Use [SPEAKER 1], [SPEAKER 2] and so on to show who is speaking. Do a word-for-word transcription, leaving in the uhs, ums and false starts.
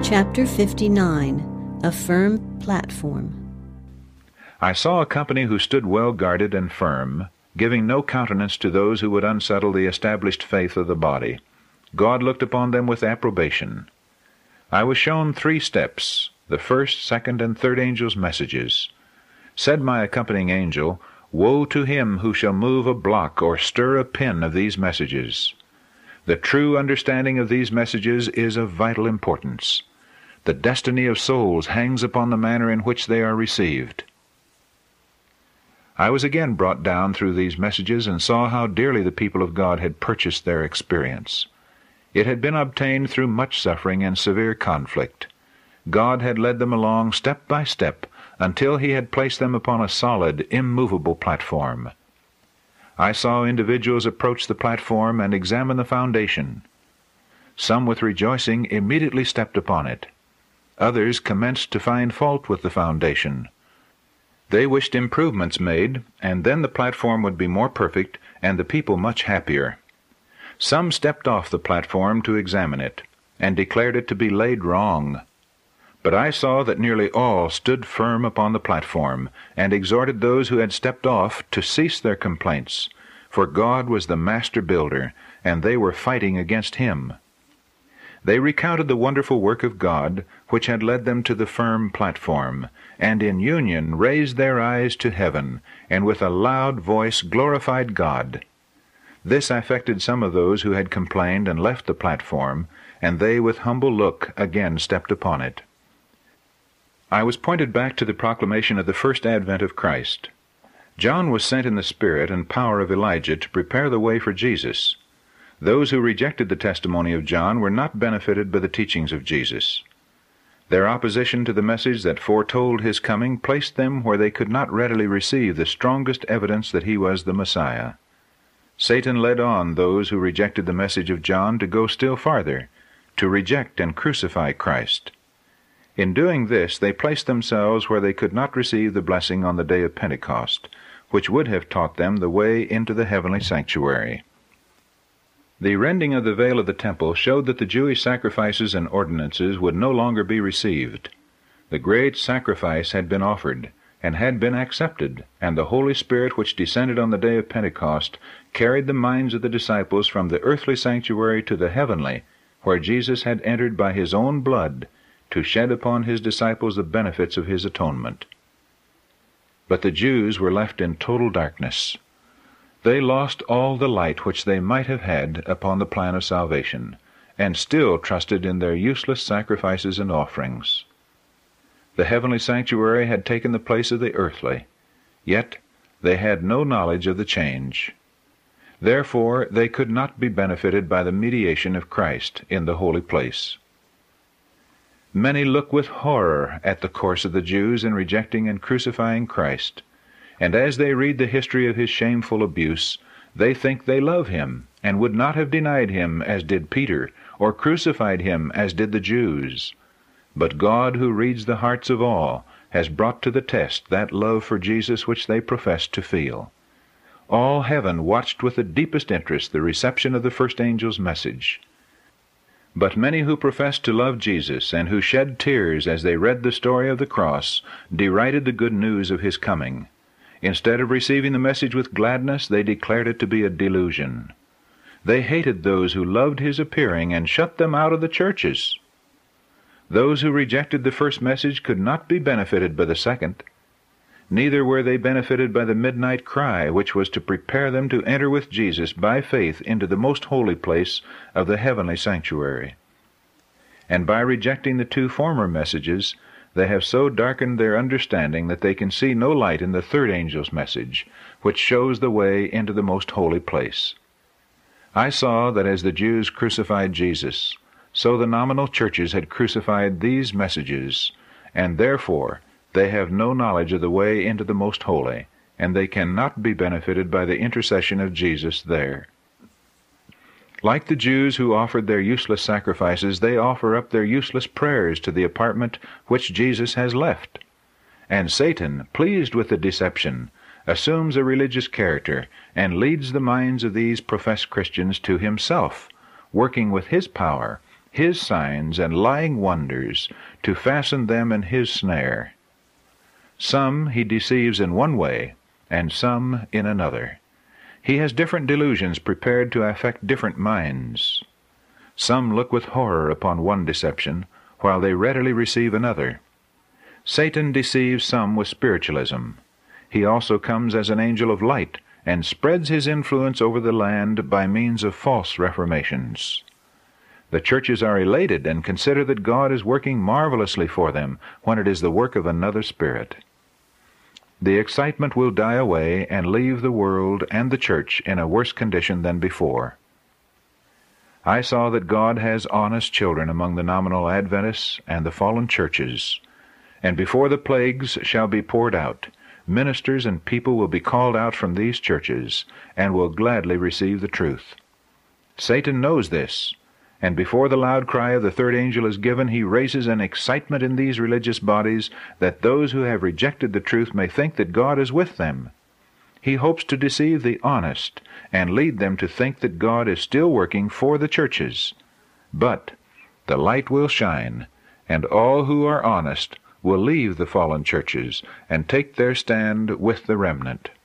[SPEAKER 1] Chapter fifty-nine. A Firm Platform.
[SPEAKER 2] I saw a company who stood well guarded and firm, giving no countenance to those who would unsettle the established faith of the body. God looked upon them with approbation. I was shown three steps, the first, second, and third angels' messages. Said my accompanying angel, Woe to him who shall move a block or stir a pin of these messages. The true understanding of these messages is of vital importance. The destiny of souls hangs upon the manner in which they are received. I was again brought down through these messages and saw how dearly the people of God had purchased their experience. It had been obtained through much suffering and severe conflict. God had led them along step by step until he had placed them upon a solid, immovable platform. I saw individuals approach the platform and examine the foundation. Some with rejoicing immediately stepped upon it. Others commenced to find fault with the foundation. They wished improvements made, and then the platform would be more perfect and the people much happier. Some stepped off the platform to examine it, and declared it to be laid wrong. But I saw that nearly all stood firm upon the platform, and exhorted those who had stepped off to cease their complaints, for God was the master builder, and they were fighting against him. They recounted the wonderful work of God, which had led them to the firm platform, and in union raised their eyes to heaven, and with a loud voice glorified God. This affected some of those who had complained and left the platform, and they with humble look again stepped upon it. I was pointed back to the proclamation of the first advent of Christ. John was sent in the spirit and power of Elijah to prepare the way for Jesus. Those who rejected the testimony of John were not benefited by the teachings of Jesus. Their opposition to the message that foretold his coming placed them where they could not readily receive the strongest evidence that he was the Messiah. Satan led on those who rejected the message of John to go still farther, to reject and crucify Christ. In doing this, they placed themselves where they could not receive the blessing on the day of Pentecost, which would have taught them the way into the heavenly sanctuary. The rending of the veil of the temple showed that the Jewish sacrifices and ordinances would no longer be received. The great sacrifice had been offered, and had been accepted, and the Holy Spirit which descended on the day of Pentecost carried the minds of the disciples from the earthly sanctuary to the heavenly, where Jesus had entered by his own blood, to shed upon his disciples the benefits of his atonement. But the Jews were left in total darkness. They lost all the light which they might have had upon the plan of salvation, and still trusted in their useless sacrifices and offerings. The heavenly sanctuary had taken the place of the earthly, yet they had no knowledge of the change. Therefore they could not be benefited by the mediation of Christ in the holy place. Many look with horror at the course of the Jews in rejecting and crucifying Christ, and as they read the history of his shameful abuse, they think they love him, and would not have denied him as did Peter, or crucified him as did the Jews. But God, who reads the hearts of all, has brought to the test that love for Jesus which they professed to feel. All heaven watched with the deepest interest the reception of the first angel's message. But many who professed to love Jesus, and who shed tears as they read the story of the cross, derided the good news of his coming. Instead of receiving the message with gladness, they declared it to be a delusion. They hated those who loved his appearing and shut them out of the churches. Those who rejected the first message could not be benefited by the second. Neither were they benefited by the midnight cry, which was to prepare them to enter with Jesus by faith into the most holy place of the heavenly sanctuary. And by rejecting the two former messages, they have so darkened their understanding that they can see no light in the third angel's message, which shows the way into the most holy place. I saw that as the Jews crucified Jesus, so the nominal churches had crucified these messages, and therefore they have no knowledge of the way into the most holy, and they cannot be benefited by the intercession of Jesus there. Like the Jews who offered their useless sacrifices, they offer up their useless prayers to the apartment which Jesus has left. And Satan, pleased with the deception, assumes a religious character and leads the minds of these professed Christians to himself, working with his power, his signs and lying wonders, to fasten them in his snare. Some he deceives in one way, and some in another. He has different delusions prepared to affect different minds. Some look with horror upon one deception, while they readily receive another. Satan deceives some with spiritualism. He also comes as an angel of light, and spreads his influence over the land by means of false reformations. The churches are elated and consider that God is working marvelously for them, when it is the work of another spirit. The excitement will die away and leave the world and the church in a worse condition than before. I saw that God has honest children among the nominal Adventists and the fallen churches, and before the plagues shall be poured out, ministers and people will be called out from these churches, and will gladly receive the truth. Satan knows this, and before the loud cry of the third angel is given, he raises an excitement in these religious bodies, that those who have rejected the truth may think that God is with them. He hopes to deceive the honest, and lead them to think that God is still working for the churches. But the light will shine, and all who are honest will leave the fallen churches, and take their stand with the remnant.